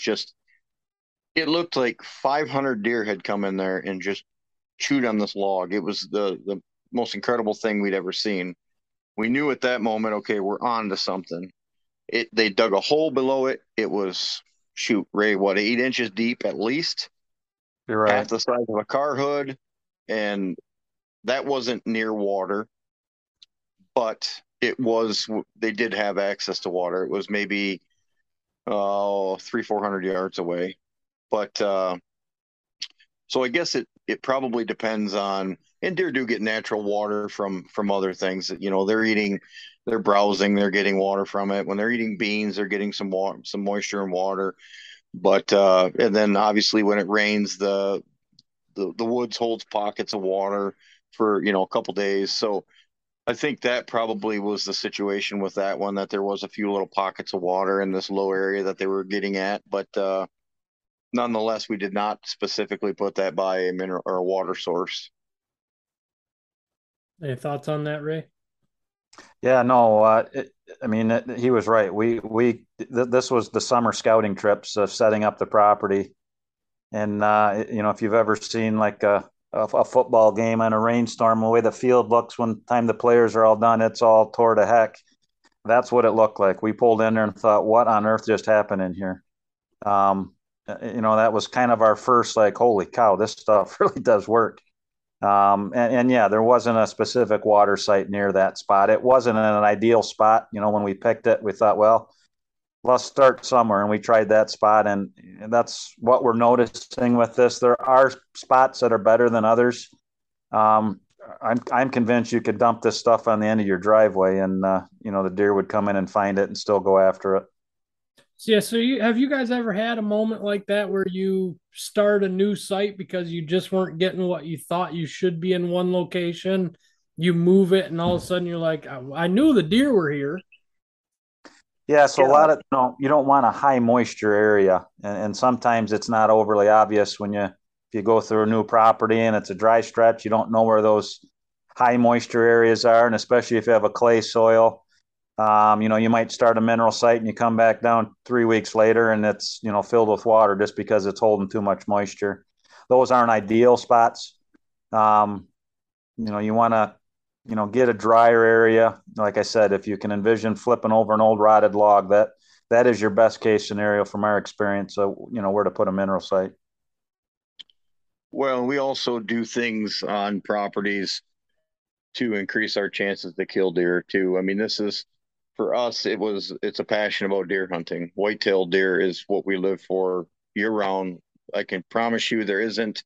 it looked like 500 deer had come in there and just chewed on this log. It was the most incredible thing we'd ever seen. We knew at that moment, okay, we're on to something. They dug a hole below it. It was, Ray, 8 inches deep at least? You're right. Half the size of a car hood. And that wasn't near water, but they did have access to water. It was maybe 300-400 yards away. But so I guess it probably depends on, and deer do get natural water from other things. They're eating, they're browsing, they're getting water from it. When they're eating beans, they're getting some moisture and water. But and then obviously when it rains, the woods holds pockets of water for a couple days. So I think that probably was the situation with that one, that there was a few little pockets of water in this low area that they were getting at. But nonetheless, we did not specifically put that by a mineral or a water source. Any thoughts on that, Ray? Yeah, no, he was right. This was the summer scouting trips of setting up the property. And, if you've ever seen like a football game on a rainstorm, the way the field looks when time the players are all done, it's all tore to heck. That's what it looked like. We pulled in there and thought, what on earth just happened in here? That was kind of our first, like, holy cow, this stuff really does work. And yeah, there wasn't a specific water site near that spot. It wasn't an ideal spot. When we picked it, we thought, well, let's start somewhere. And we tried that spot. And that's what we're noticing with this. There are spots that are better than others. I'm convinced you could dump this stuff on the end of your driveway and, the deer would come in and find it and still go after it. Yeah, so have you guys ever had a moment like that where you start a new site because you just weren't getting what you thought you should be in one location? You move it, and all of a sudden you're like, I knew the deer were here. Yeah, so a lot of you don't want a high moisture area, and sometimes it's not overly obvious if you go through a new property and it's a dry stretch. You don't know where those high moisture areas are, and especially if you have a clay soil. You might start a mineral site and you come back down 3 weeks later and it's, filled with water just because it's holding too much moisture. Those aren't ideal spots. You want to, get a drier area. Like I said, if you can envision flipping over an old rotted log, that is your best case scenario from our experience. So, where to put a mineral site. Well, we also do things on properties to increase our chances to kill deer too. I mean, this is, for us, it's a passion about deer hunting. White-tailed deer is what we live for year round. I can promise you there isn't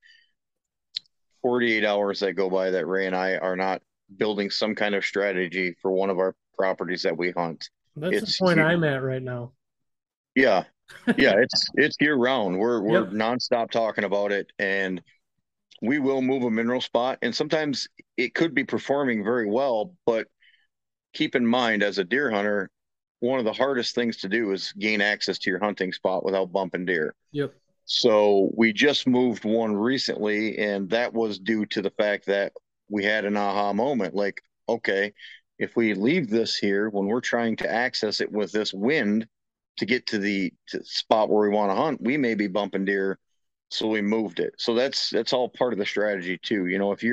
48 hours that go by that Ray and I are not building some kind of strategy for one of our properties that we hunt. That's the point I'm at right now. Yeah. Yeah, it's year round. We're nonstop talking about it, and we will move a mineral spot, and sometimes it could be performing very well, but keep in mind, as a deer hunter, one of the hardest things to do is gain access to your hunting spot without bumping deer. Yep. So we just moved one recently, and that was due to the fact that we had an aha moment. Like, okay, if we leave this here when we're trying to access it with this wind to get to the spot where we want to hunt, we may be bumping deer. So we moved it. So that's all part of the strategy too.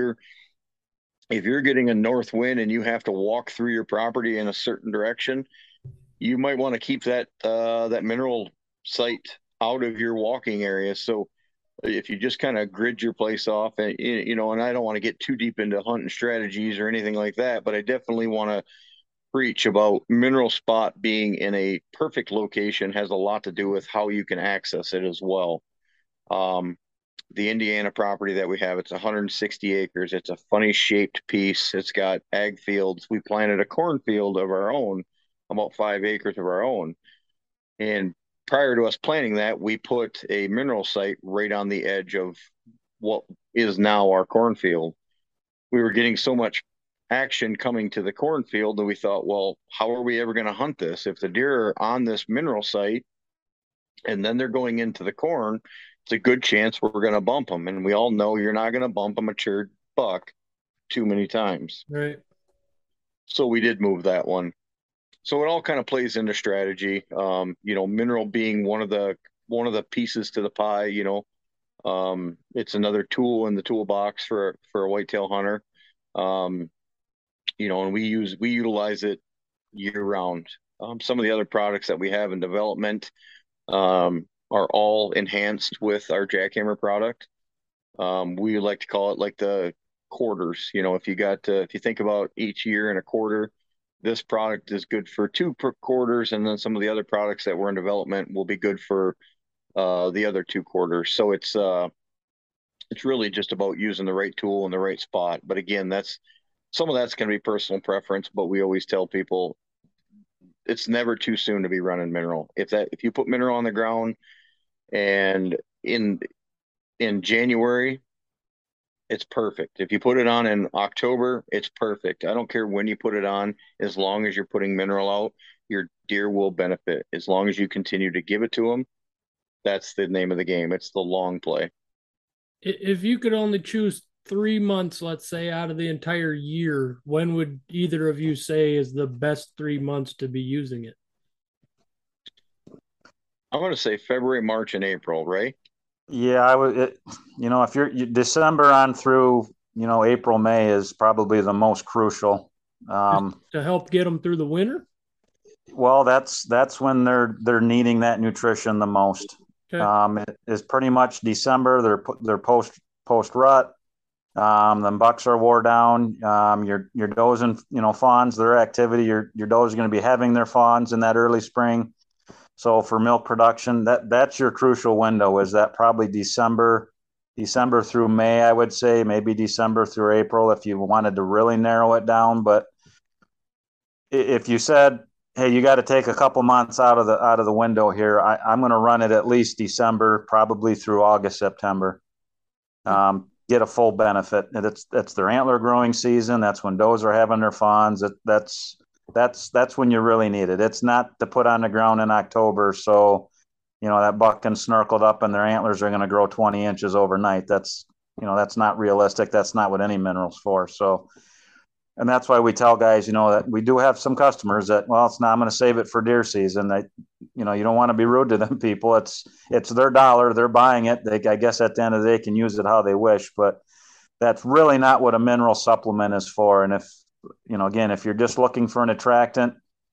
If you're getting a north wind and you have to walk through your property in a certain direction, you might want to keep that mineral site out of your walking area. So if you just kind of grid your place off, and and I don't want to get too deep into hunting strategies or anything like that, but I definitely want to preach about mineral spot being in a perfect location has a lot to do with how you can access it as well. The Indiana property that we have, it's 160 acres. It's a funny shaped piece. It's got ag fields. We planted a cornfield of our own, about 5 acres of our own. And prior to us planting that, we put a mineral site right on the edge of what is now our cornfield. We were getting so much action coming to the cornfield that we thought, well, how are we ever going to hunt this? If the deer are on this mineral site and then they're going into the corn, it's a good chance we're going to bump them. And we all know you're not going to bump a matured buck too many times. Right. So we did move that one. So it all kind of plays into strategy. Mineral being one of the pieces to the pie. It's another tool in the toolbox for a whitetail hunter. And we utilize it year round. Some of the other products that we have in development are all enhanced with our jackhammer product. We like to call it like the quarters. If you think about each year in a quarter, this product is good for 2 quarters, and then some of the other products that were in development will be good for the other 2 quarters. So it's really just about using the right tool in the right spot. But again, some of that's going to be personal preference, but we always tell people it's never too soon to be running mineral. If you put mineral on the ground and in January, it's perfect. If you put it on in October, it's perfect. I don't care when you put it on, as long as you're putting mineral out, your deer will benefit. As long as you continue to give it to them, that's the name of the game. It's the long play. If you could only choose 3 months, let's say, out of the entire year, when would either of you say is the best 3 months to be using it? I'm going to say February, March, and April, right? Yeah, I would. If you're December on through, April, May is probably the most crucial. To help get them through the winter. Well, that's when they're needing that nutrition the most. Okay. It is pretty much December. They're post rut. The bucks are wore down. Your does and fawns, their activity. Your does are going to be having their fawns in that early spring. So for milk production, that's your crucial window. Is that probably December through May? I would say maybe December through April if you wanted to really narrow it down. But if you said, hey, you got to take a couple months out of the window here, I'm going to run it at least December, probably through August, September. Get a full benefit. It's their antler growing season. That's when does are having their fawns. That's when you really need it. It's not to put on the ground in October. So, that buck can snarkled up and their antlers are going to grow 20 inches overnight. That's not realistic. That's not what any mineral's for. So, And that's why we tell guys, that we do have some customers that, well, it's not, I'm going to save it for deer season. You don't want to be rude to them people. It's their dollar. They're buying it. I guess at the end of the day, can use it how they wish, but that's really not what a mineral supplement is for. And if you're just looking for an attractant,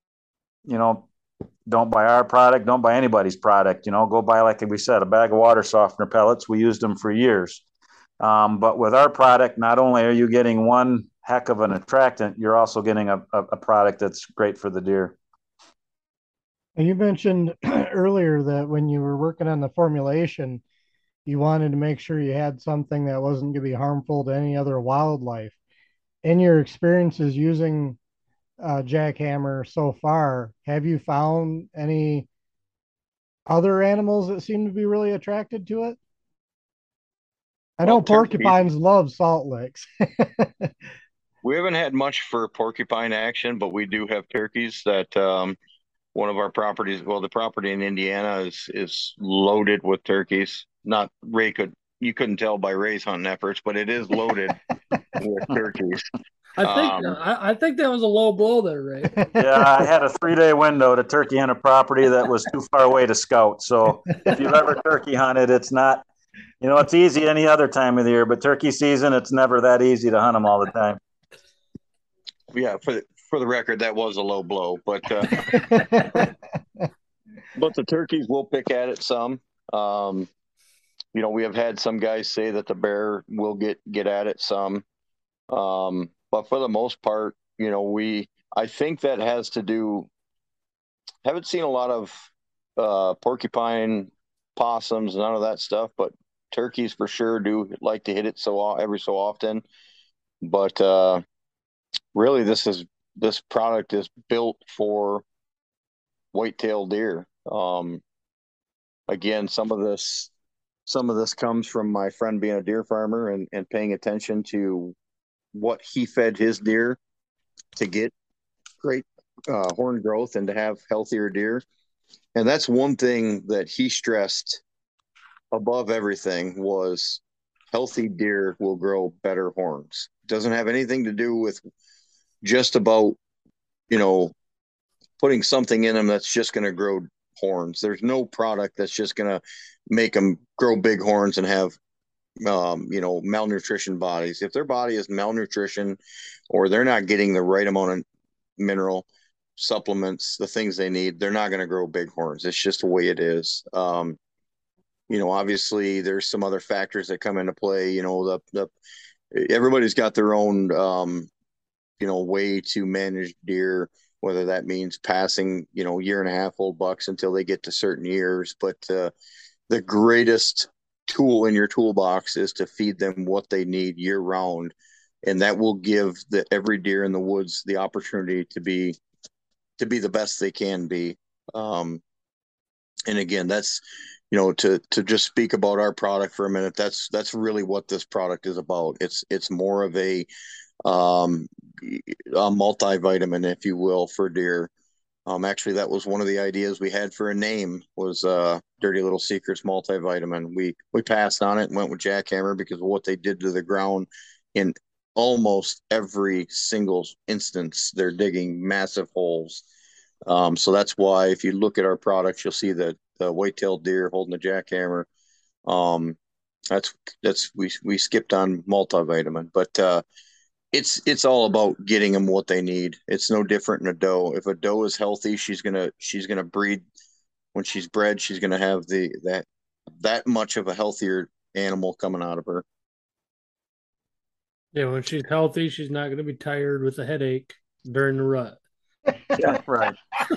don't buy our product. Don't buy anybody's product. Go buy, like we said, a bag of water softener pellets. We used them for years. But with our product, not only are you getting one heck of an attractant, you're also getting a product that's great for the deer. You mentioned earlier that when you were working on the formulation, you wanted to make sure you had something that wasn't going to be harmful to any other wildlife. In your experiences using Jackhammer so far, have you found any other animals that seem to be really attracted to it? I know porcupines love salt licks. We haven't had much for porcupine action, but we do have turkeys that one of our properties, the property in Indiana is loaded with turkeys. Not Ray you couldn't tell by Ray's hunting efforts, but it is loaded with turkeys. I think that was a low blow there, Ray. Yeah, I had a 3-day window to turkey hunt a property that was too far away to scout. So if you've ever turkey hunted, it's not, it's easy any other time of the year, but turkey season, it's never that easy to hunt them all the time. Yeah, for the record, that was a low blow, but but the turkeys will pick at it some. We have had some guys say that the bear will get at it some. But for the most part, I think that has to do, haven't seen a lot of porcupine, possums, none of that stuff, but turkeys for sure do like to hit it every so often. But really, this product is built for white-tailed deer. Again, some of this comes from my friend being a deer farmer and paying attention to what he fed his deer to get great horn growth and to have healthier deer. And that's one thing that he stressed above everything was healthy deer will grow better horns. It doesn't have anything to do with just about, putting something in them that's just going to grow horns. There's no product that's just going to make them grow big horns and have malnutrition bodies. If their body is malnutrition or they're not getting the right amount of mineral supplements, the things they need, they're not going to grow big horns. It's just the way it is. Obviously there's some other factors that come into play. Everybody's got their own way to manage deer, whether that means passing 1.5-year-old bucks until they get to certain years. But the greatest tool in your toolbox is to feed them what they need year round, and that will give every deer in the woods the opportunity to be the best they can be. And again, that's to just speak about our product for a minute, that's really what this product is about. It's more of a multivitamin, if you will, for deer. Actually, that was one of the ideas we had for a name, was Dirty Little Secrets Multivitamin. We passed on it and went with Jackhammer because of what they did to the ground. In almost every single instance, they're digging massive holes. So that's why if you look at our products, you'll see the white-tailed deer holding the Jackhammer. We skipped on multivitamin, but it's all about getting them what they need. It's no different in a doe. If a doe is healthy, she's gonna breed. When she's bred, she's gonna have that much of a healthier animal coming out of her. Yeah, when she's healthy, she's not gonna be tired with a headache during the rut. Yeah, right.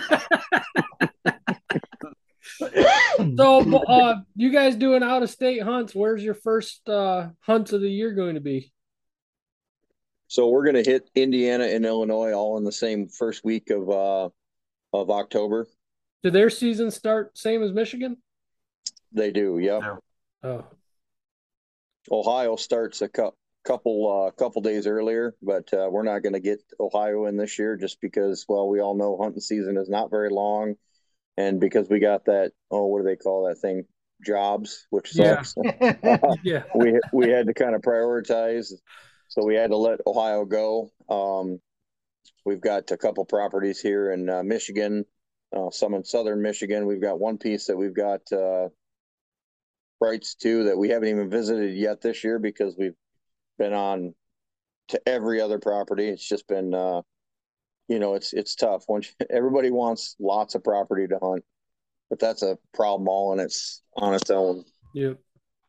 So, you guys doing out-of-state hunts? Where's your first hunts of the year going to be? So we're going to hit Indiana and Illinois all in the same first week of October. Do their season start same as Michigan? They do, yeah. Oh. Ohio starts a couple days earlier, but we're not going to get Ohio in this year just because, well, we all know hunting season is not very long, and because we got that, what do they call that thing? Jobs, which sucks. Yeah. We had to kind of prioritize. So we had to let Ohio go. We've got a couple properties here in Michigan, some in southern Michigan. We've got one piece that we've got rights to that we haven't even visited yet this year because we've been on to every other property. It's just been, it's tough. Everybody wants lots of property to hunt, but that's a problem all on its own. Yep.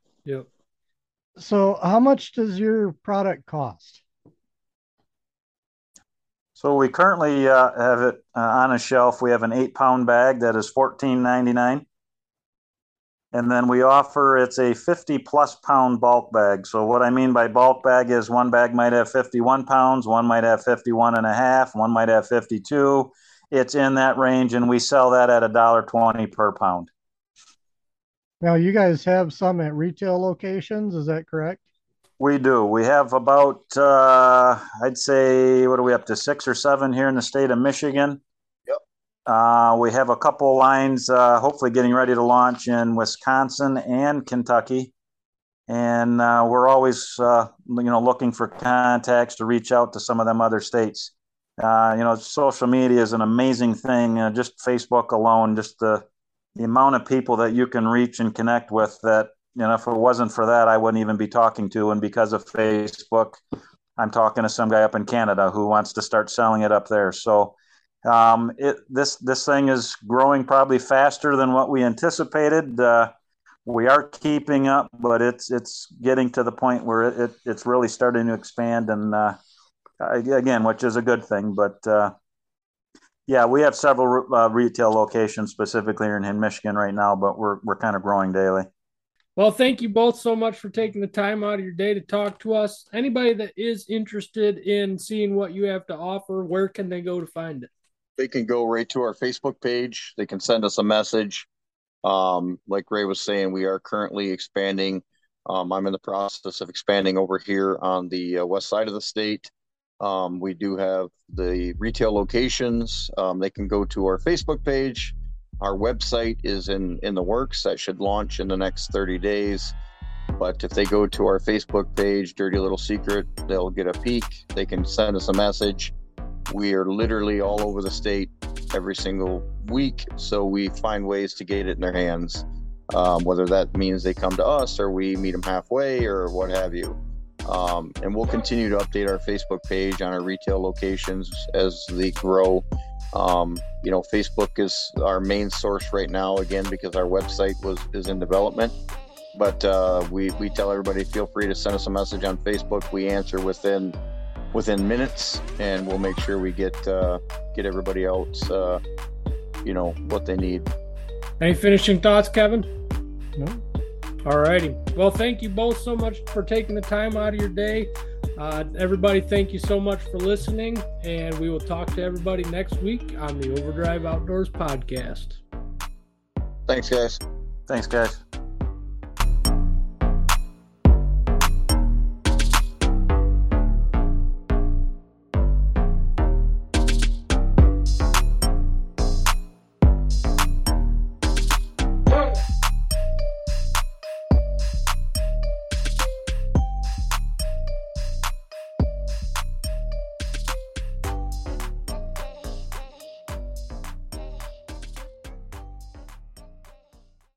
So how much does your product cost? So we currently have it on a shelf. We have an 8-pound bag that is $14.99. And then we offer, it's a 50-plus pound bulk bag. So what I mean by bulk bag is one bag might have 51 pounds, one might have 51 and a half, one might have 52. It's in that range, and we sell that at $1.20 per pound. Now, you guys have some at retail locations, is that correct? We do. We have about, I'd say, what are we up to, 6 or 7 here in the state of Michigan. We have a couple lines, hopefully getting ready to launch in Wisconsin and Kentucky. And we're always, looking for contacts to reach out to some of them other states. Social media is an amazing thing. Just Facebook alone, just the amount of people that you can reach and connect with that, if it wasn't for that, I wouldn't even be talking to. And because of Facebook, I'm talking to some guy up in Canada who wants to start selling it up there. So this thing is growing probably faster than what we anticipated. We are keeping up, but it's getting to the point where it's really starting to expand, and again, which is a good thing. But we have several retail locations specifically in Michigan right now, but we're kind of growing daily. Well, thank you both so much for taking the time out of your day to talk to us. Anybody that is interested in seeing what you have to offer, where can they go to find it? They can go right to our Facebook page. They can send us a message. Like Ray was saying, we are currently expanding. I'm in the process of expanding over here on the west side of the state. We do have the retail locations. They can go to our Facebook page. Our website is in the works. That should launch in the next 30 days. But if they go to our Facebook page, Dirty Little Secret, they'll get a peek. They can send us a message. We are literally all over the state every single week, so we find ways to get it in their hands, whether that means they come to us or we meet them halfway or what have you. And we'll continue to update our Facebook page on our retail locations as they grow. Facebook is our main source right now, again, because our website is in development. But we tell everybody, feel free to send us a message on Facebook. We answer within minutes, and we'll make sure we get everybody else what they need. Any finishing thoughts, Kevin? No. All righty. Well, thank you both so much for taking the time out of your day. Everybody, thank you so much for listening, and we will talk to everybody next week on the Overdrive Outdoors podcast. Thanks, guys. Thanks, guys.